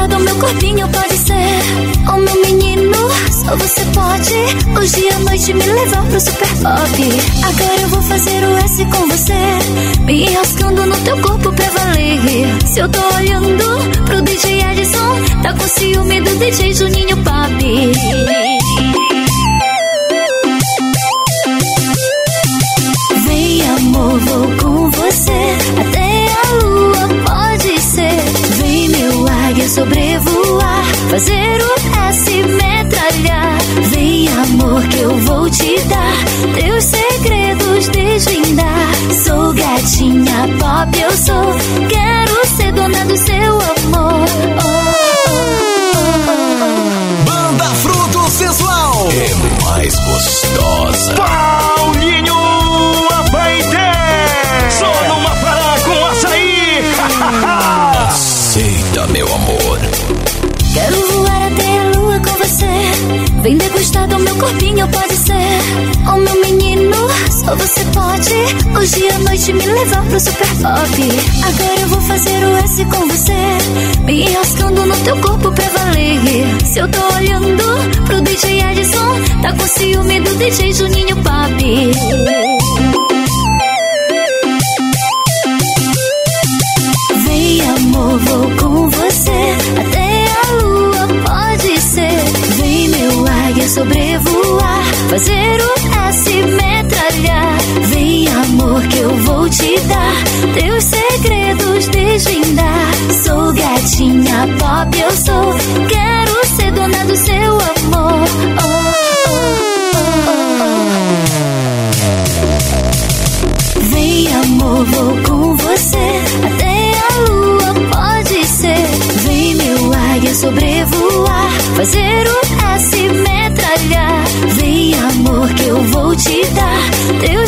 gostar do meu corpinho, pode ser. Oh, meu menino, só você pode hoje à noite me levar pro super pop. Agora eu vou fazer o S com você, me enroscando no teu corpo pra valer. Se eu tô olhando pro DJ Edson, tá com ciúme do DJ Juninho Papi. Vem amor, vou com você até a lua, pode ser. Vem meu águia sobrevoar, fazer o S metralhar. Vem amor que eu vou te dar, teus segredos desvendar. Sou gatinha pop, eu sou, quero ser dona do seu amor. Banda Fruto Sensual é mais gostosa. Paulinho Abaité, só numa parada com açaí. Aceita, meu amor. Quero voar até a lua com você, vem degustar do meu corpinho, pode ser. Oh, meu menino, só você pode hoje à noite me levar pro super pop. Agora eu vou fazer o S com você, me enroscando no teu corpo pra valer. Se eu tô olhando pro DJ Edson, tá com ciúme do DJ Juninho Papi. Vem amor, vou com você até a lua, pode ser. Vem meu águia sobrevoar, fazer o S metralhar. Vem amor que eu vou te dar, teus segredos desvendar. Sou gatinha pop, eu sou, quero ser dona do seu amor. Vem amor, vou com você até a lua, pode ser. Vem meu águia sobrevoar, fazer o S metralhar. Vem amor que eu vou te dar, teus